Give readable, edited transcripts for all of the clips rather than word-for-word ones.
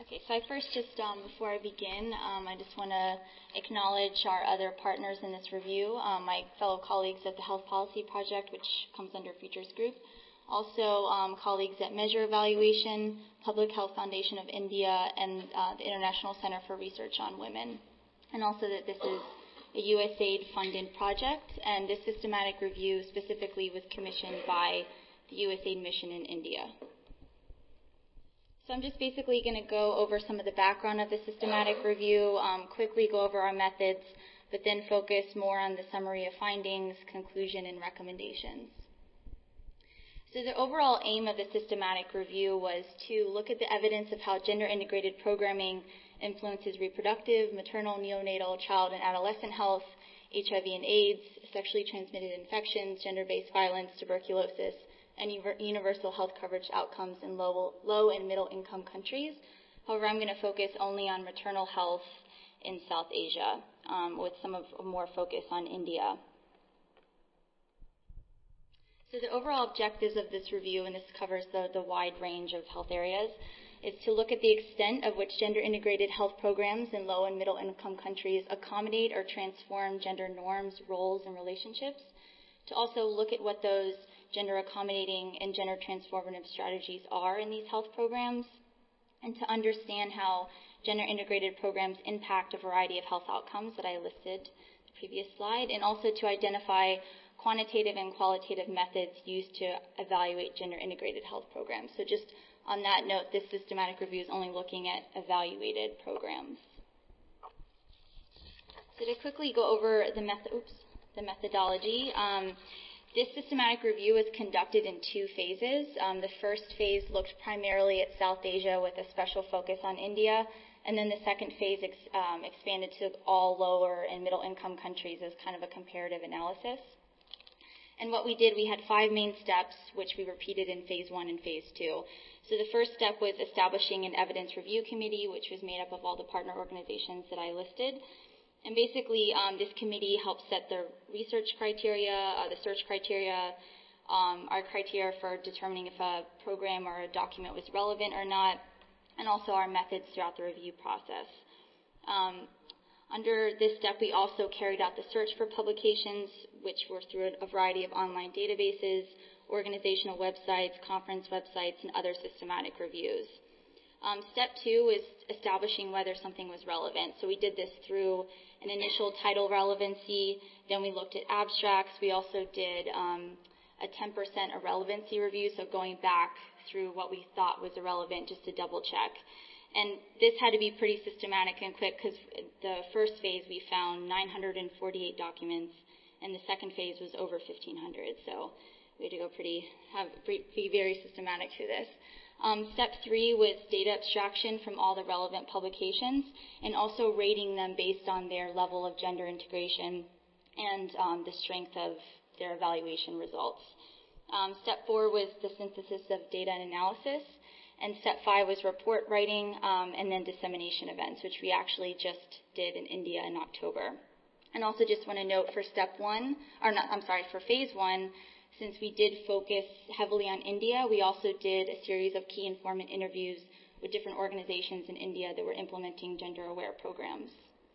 Okay, so before I begin, I just want to acknowledge our other partners in this review, my fellow colleagues at the Health Policy Project, which comes under Futures Group, also colleagues at Measure Evaluation, Public Health Foundation of India, and the International Center for Research on Women, and also that this is a USAID-funded project, and this systematic review specifically was commissioned by the USAID mission in India. So I'm just basically going to go over some of the background of the systematic review, quickly go over our methods, but then focus more on the summary of findings, conclusion, and recommendations. So the overall aim of the systematic review was to look at the evidence of how gender-integrated programming influences reproductive, maternal, neonatal, child, and adolescent health, HIV and AIDS, sexually transmitted infections, gender-based violence, tuberculosis, and universal health coverage outcomes in low and middle income countries. However, I'm going to focus only on maternal health in South Asia, with some of more focus on India. So the overall objectives of this review, and this covers the wide range of health areas, is to look at the extent of which gender-integrated health programs in low and middle income countries accommodate or transform gender norms, roles, and relationships, to also look at what those gender accommodating and gender transformative strategies are in these health programs, and to understand how gender integrated programs impact a variety of health outcomes that I listed in the previous slide, and also to identify quantitative and qualitative methods used to evaluate gender integrated health programs. So just on that note, this systematic review is only looking at evaluated programs. So to quickly go over the methodology, this systematic review was conducted in two phases. The first phase looked primarily at South Asia with a special focus on India, and then the second phase expanded to all lower and middle income countries as kind of a comparative analysis. And what we did, we had 5 main steps, which we repeated in phase 1 and phase 2. So the first step was establishing an evidence review committee, which was made up of all the partner organizations that I listed. And basically, this committee helped set the research criteria, the search criteria, our criteria for determining if a program or a document was relevant or not, and also our methods throughout the review process. Under this step, we also carried out the search for publications, which were through a variety of online databases, organizational websites, conference websites, and other systematic reviews. Step 2 was establishing whether something was relevant. So we did this through an initial title relevancy, then we looked at abstracts. We also did a 10% irrelevancy review, so going back through what we thought was irrelevant just to double check. And this had to be pretty systematic and quick because the first phase we found 948 documents, and the second phase was over 1,500. So we had to go be very systematic through this. Step 3 was data abstraction from all the relevant publications and also rating them based on their level of gender integration and the strength of their evaluation results. Step 4 was the synthesis of data and analysis. And step 5 was report writing and then dissemination events, which we actually just did in India in October. And also just want to note for for phase 1, since we did focus heavily on India, we also did a series of key informant interviews with different organizations in India that were implementing gender-aware programs.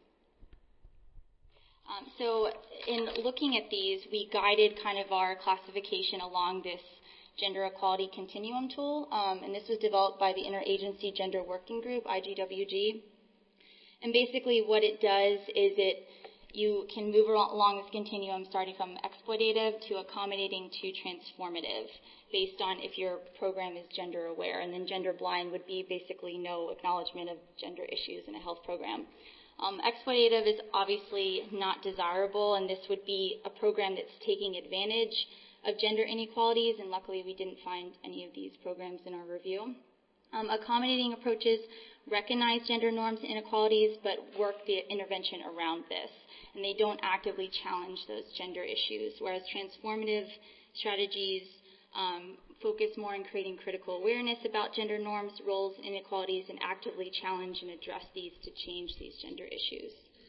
So in looking at these, we guided kind of our classification along this Gender Equality Continuum tool, and this was developed by the Interagency Gender Working Group, IGWG. And basically what it does is you can move along this continuum starting from exploitative to accommodating to transformative based on if your program is gender aware. And then gender blind would be basically no acknowledgement of gender issues in a health program. Exploitative is obviously not desirable, and this would be a program that's taking advantage of gender inequalities, and luckily we didn't find any of these programs in our review. Accommodating approaches recognize gender norms and inequalities, but work the intervention around this, and they don't actively challenge those gender issues, whereas transformative strategies focus more on creating critical awareness about gender norms, roles, and inequalities, and actively challenge and address these to change these gender issues.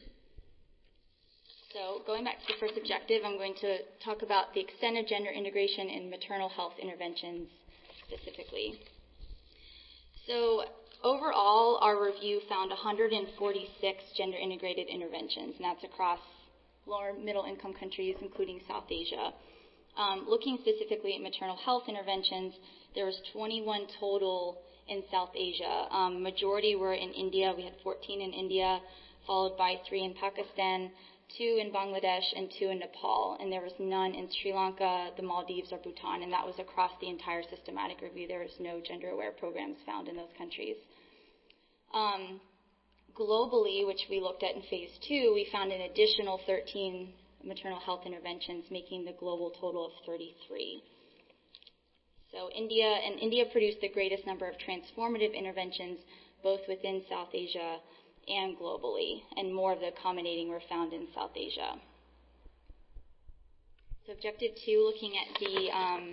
So going back to the first objective, I'm going to talk about the extent of gender integration in maternal health interventions specifically. So Overall, our review found 146 gender-integrated interventions, and that's across lower middle-income countries, including South Asia. Looking specifically at maternal health interventions, there was 21 total in South Asia. Majority were in India. We had 14 in India, followed by 3 in Pakistan, 2 in Bangladesh, and 2 in Nepal. And there was none in Sri Lanka, the Maldives, or Bhutan, and that was across the entire systematic review. There was no gender-aware programs found in those countries. Globally, which we looked at in phase 2, we found an additional 13 maternal health interventions, making the global total of 33. So India produced the greatest number of transformative interventions, both within South Asia and globally, and more of the accommodating were found in South Asia. So objective 2, looking at the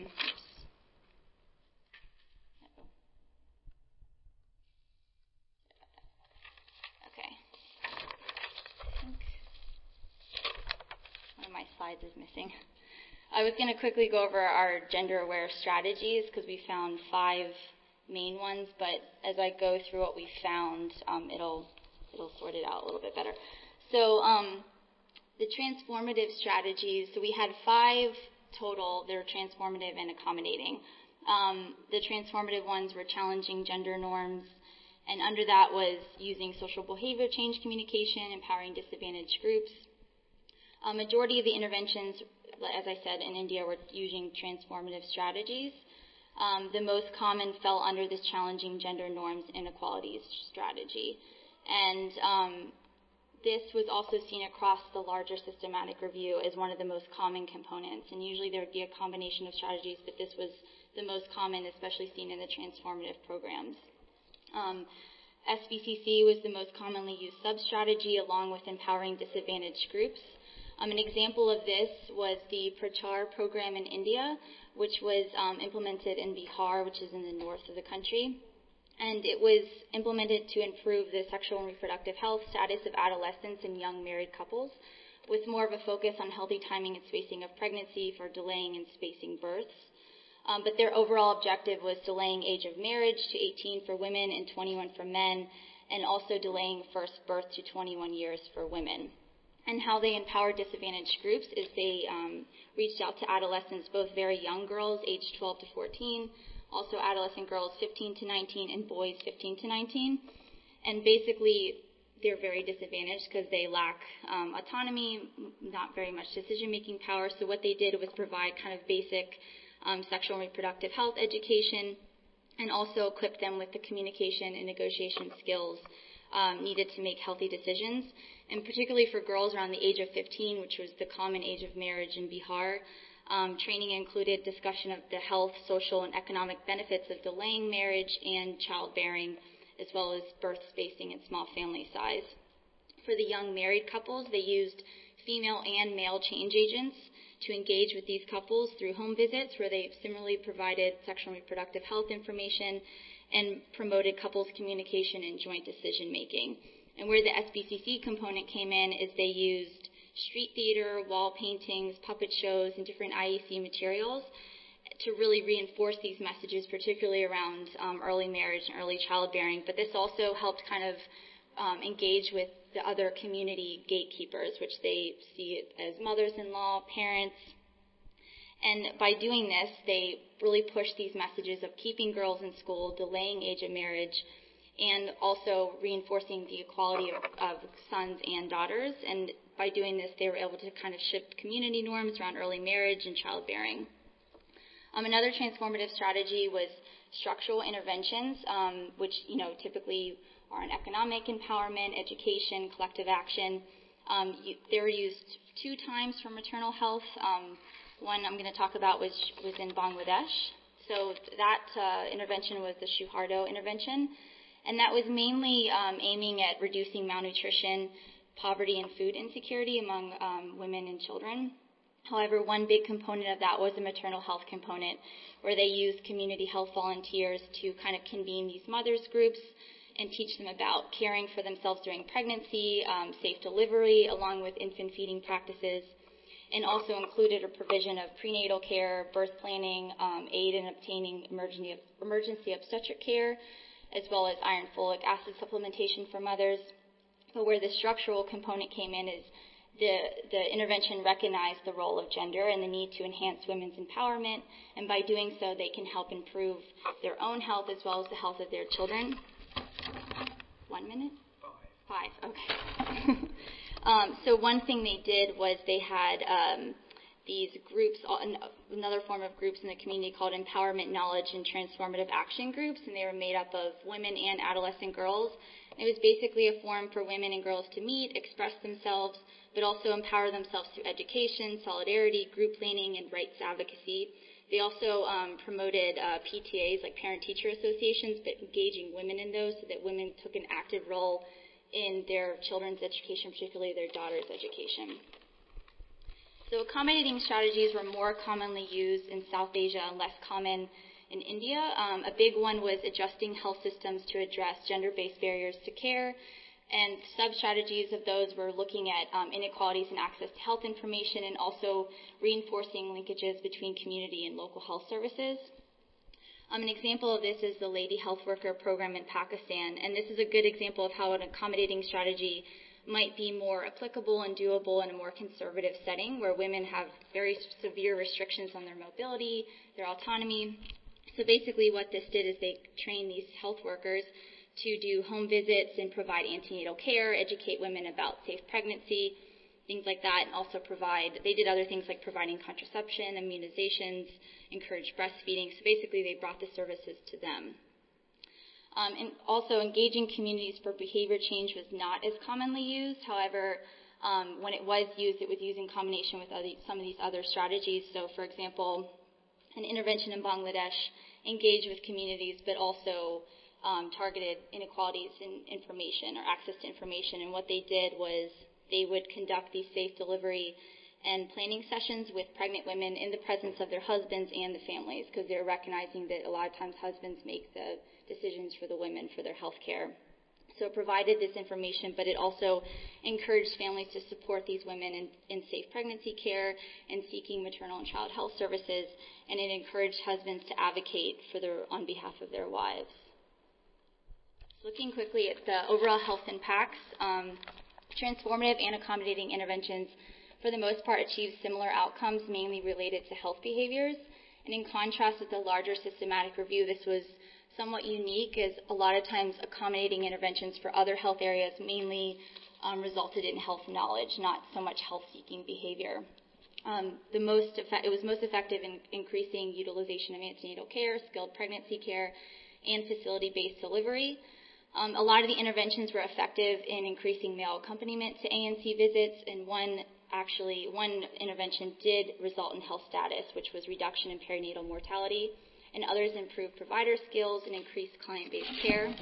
my slides is missing. I was going to quickly go over our gender-aware strategies because we found 5 main ones, but as I go through what we found, it'll sort it out a little bit better. So the transformative strategies, so we had 5 total. They're transformative and accommodating. The transformative ones were challenging gender norms, and under that was using social behavior change communication, empowering disadvantaged groups. A majority of the interventions, as I said, in India were using transformative strategies. The most common fell under this challenging gender norms inequalities strategy. And this was also seen across the larger systematic review as one of the most common components. And usually there would be a combination of strategies, but this was the most common, especially seen in the transformative programs. SBCC was the most commonly used sub-strategy, along with empowering disadvantaged groups. An example of this was the Prachar program in India, which was implemented in Bihar, which is in the north of the country. And it was implemented to improve the sexual and reproductive health status of adolescents and young married couples, with more of a focus on healthy timing and spacing of pregnancy for delaying and spacing births. But their overall objective was delaying age of marriage to 18 for women and 21 for men, and also delaying first birth to 21 years for women. And how they empowered disadvantaged groups is they reached out to adolescents, both very young girls, aged 12 to 14, also adolescent girls 15 to 19, and boys 15 to 19. And basically, they're very disadvantaged because they lack autonomy, not very much decision-making power. So what they did was provide kind of basic sexual and reproductive health education, and also equip them with the communication and negotiation skills needed to make healthy decisions. And particularly for girls around the age of 15, which was the common age of marriage in Bihar, training included discussion of the health, social, and economic benefits of delaying marriage and childbearing, as well as birth spacing and small family size. For the young married couples, they used female and male change agents to engage with these couples through home visits, where they similarly provided sexual and reproductive health information and promoted couples communication and joint decision making. And where the SBCC component came in is they used street theater, wall paintings, puppet shows, and different IEC materials to really reinforce these messages, particularly around early marriage and early childbearing. But this also helped kind of engage with the other community gatekeepers, which they see as mothers-in-law, parents. And by doing this, they really pushed these messages of keeping girls in school, delaying age of marriage, and also reinforcing the equality of sons and daughters. And by doing this, they were able to kind of shift community norms around early marriage and childbearing. Another transformative strategy was structural interventions, which typically are in economic empowerment, education, collective action. They were used 2 times for maternal health. One I'm going to talk about was in Bangladesh. So that intervention was the Suharto intervention, and that was mainly aiming at reducing malnutrition, poverty, and food insecurity among women and children. However, one big component of that was the maternal health component, where they used community health volunteers to kind of convene these mothers groups and teach them about caring for themselves during pregnancy, safe delivery, along with infant feeding practices, and also included a provision of prenatal care, birth planning, aid in obtaining emergency obstetric care, as well as iron folic acid supplementation for mothers. But where the structural component came in is the intervention recognized the role of gender and the need to enhance women's empowerment, and by doing so, they can help improve their own health as well as the health of their children. 1 minute? Five, okay. So one thing they did was they had these groups, another form of groups in the community called Empowerment, Knowledge, and Transformative Action Groups, and they were made up of women and adolescent girls. It was basically a forum for women and girls to meet, express themselves, but also empower themselves through education, solidarity, group planning, and rights advocacy. They also promoted PTAs, like parent-teacher associations, but engaging women in those so that women took an active role in their children's education, particularly their daughters' education. So accommodating strategies were more commonly used in South Asia and less common in India. A big one was adjusting health systems to address gender-based barriers to care, and sub-strategies of those were looking at inequalities in access to health information and also reinforcing linkages between community and local health services. An example of this is the Lady Health Worker program in Pakistan, and this is a good example of how an accommodating strategy might be more applicable and doable in a more conservative setting where women have very severe restrictions on their mobility, their autonomy. So basically what this did is they trained these health workers to do home visits and provide antenatal care, educate women about safe pregnancy, things like that, and also they did other things like providing contraception, immunizations, encourage breastfeeding. So basically they brought the services to them. And also engaging communities for behavior change was not as commonly used. However, when it was used in combination with some of these other strategies. So for example, an intervention in Bangladesh engaged with communities but also targeted inequalities in information or access to information. And what they did was they would conduct these safe delivery and planning sessions with pregnant women in the presence of their husbands and the families, because they're recognizing that a lot of times husbands make the decisions for the women for their health care. So it provided this information, but it also encouraged families to support these women in safe pregnancy care and seeking maternal and child health services, and it encouraged husbands to advocate on behalf of their wives. Looking quickly at the overall health impacts, transformative and accommodating interventions for the most part achieved similar outcomes, mainly related to health behaviors. And in contrast with the larger systematic review, this was somewhat unique, as a lot of times accommodating interventions for other health areas mainly resulted in health knowledge, not so much health-seeking behavior. It was most effective in increasing utilization of antenatal care, skilled pregnancy care, and facility-based delivery. A lot of the interventions were effective in increasing male accompaniment to ANC visits, and one intervention did result in health status, which was reduction in perinatal mortality, and others improved provider skills and increased client-based care.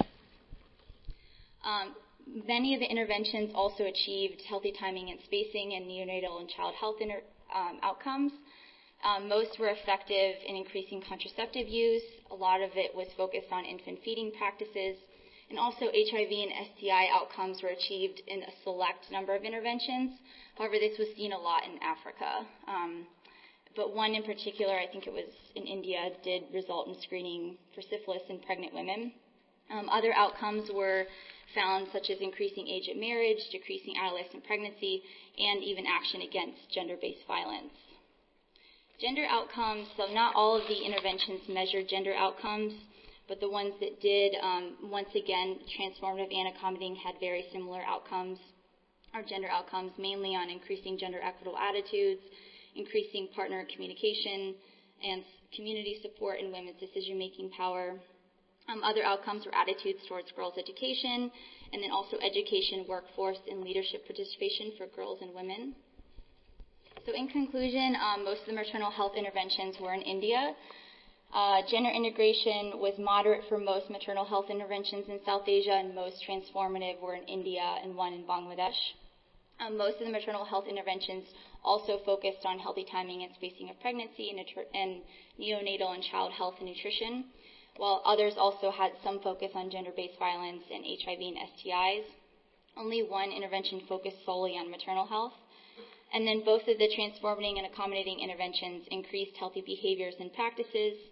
Many of the interventions also achieved healthy timing and spacing and neonatal and child health outcomes. Most were effective in increasing contraceptive use. A lot of it was focused on infant feeding practices. And also HIV and STI outcomes were achieved in a select number of interventions. However, this was seen a lot in Africa. But one in particular, I think it was in India, did result in screening for syphilis in pregnant women. Other outcomes were found, such as increasing age at marriage, decreasing adolescent pregnancy, and even action against gender-based violence. Gender outcomes, so not all of the interventions measured gender outcomes, but the ones that did, once again, transformative and accommodating had very similar outcomes, or gender outcomes, mainly on increasing gender equitable attitudes, increasing partner communication, and community support in women's decision-making power. Other outcomes were attitudes towards girls' education, and then also education, workforce, and leadership participation for girls and women. So in conclusion, most of the maternal health interventions were in India. Gender integration was moderate for most maternal health interventions in South Asia, and most transformative were in India and one in Bangladesh. Most of the maternal health interventions also focused on healthy timing and spacing of pregnancy and neonatal and child health and nutrition, while others also had some focus on gender-based violence and HIV and STIs. Only one intervention focused solely on maternal health. And then both of the transformative and accommodating interventions increased healthy behaviors and practices,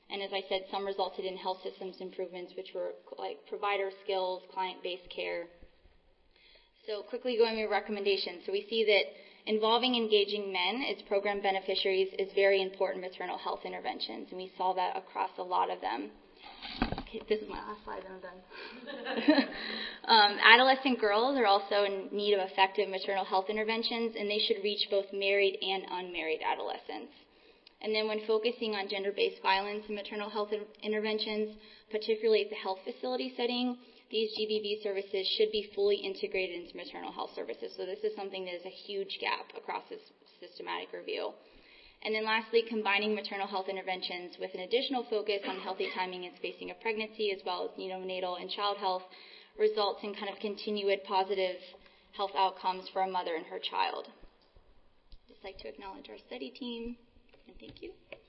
And as I said, some resulted in health systems improvements, which were like provider skills, client-based care. So quickly going over recommendations. So we see that involving engaging men as program beneficiaries is very important in maternal health interventions, and we saw that across a lot of them. Okay, this is my last slide, and I'm done. Adolescent girls are also in need of effective maternal health interventions, and they should reach both married and unmarried adolescents. And then when focusing on gender-based violence and maternal health interventions, particularly at the health facility setting, these GBV services should be fully integrated into maternal health services. So this is something that is a huge gap across this systematic review. And then lastly, combining maternal health interventions with an additional focus on healthy timing and spacing of pregnancy, as well as neonatal and child health, results in kind of continued positive health outcomes for a mother and her child. I'd just like to acknowledge our study team, and thank you.